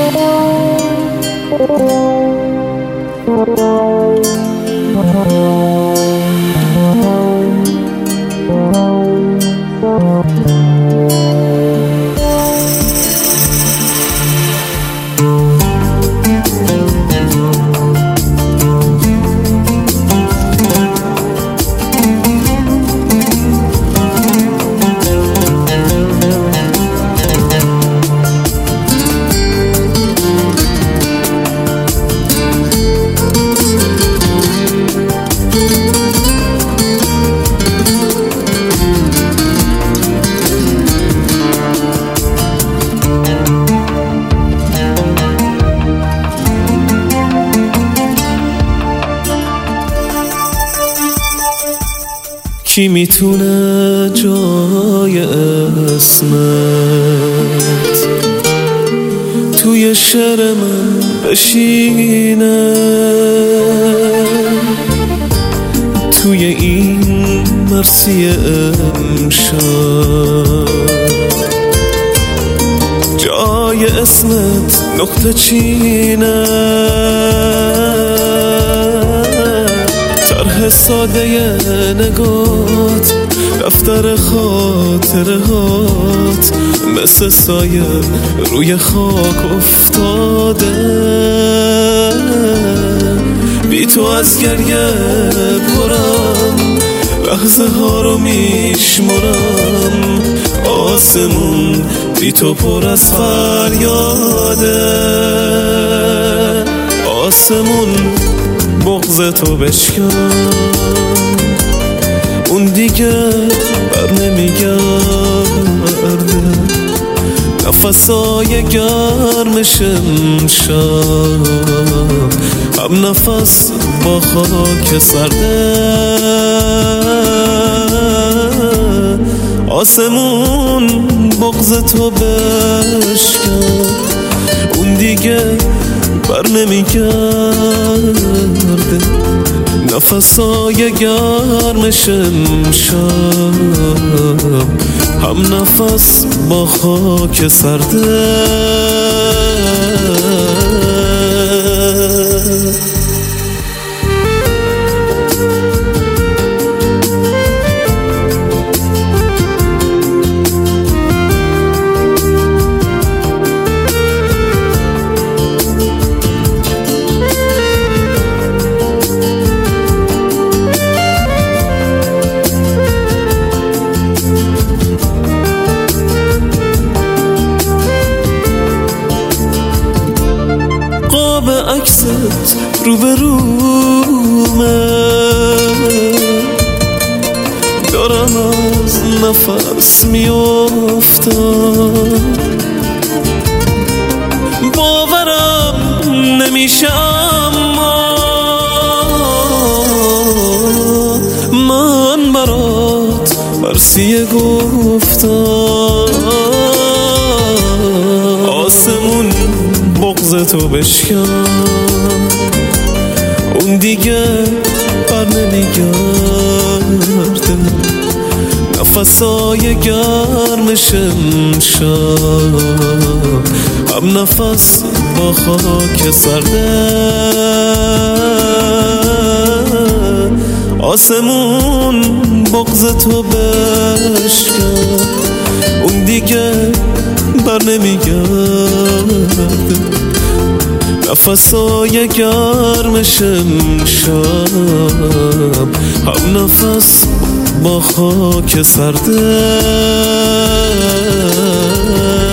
کی میتونه جای اسمت توی شعر من بشینه، توی این مرسی امشب جای اسمت نقطه چینه، طرح ساده نگات دفتر خاطرهات مثل سایه روی خاک افتاده، بی تو از گریه پرم لحظه ها رو میشمرم، آسمون بی تو پر از فریاده، آسمون بغض تو بشکن اون دیگه بر نمیگرده، نفسای گرمش امشب هم نفس با خاک سرده، آسمون بغض تو بشکن اون دیگه بر نمیگرده، نفسای گرمش امشب هم نفس با خاک سرده. عکست رو به رومه دارم از نفس میافتم، باورم نمیشه اما من برات مرسی گفتم، آسمون بغض تو بشکن اون دیگه بر نمیگرده، نفسای گرمش امشب هم نفس با خاک سرده، آسمون بغض تو بشکن اون دیگه بر نمیگرده، نفسای گرمش امشب هم نفس با خاک سرده.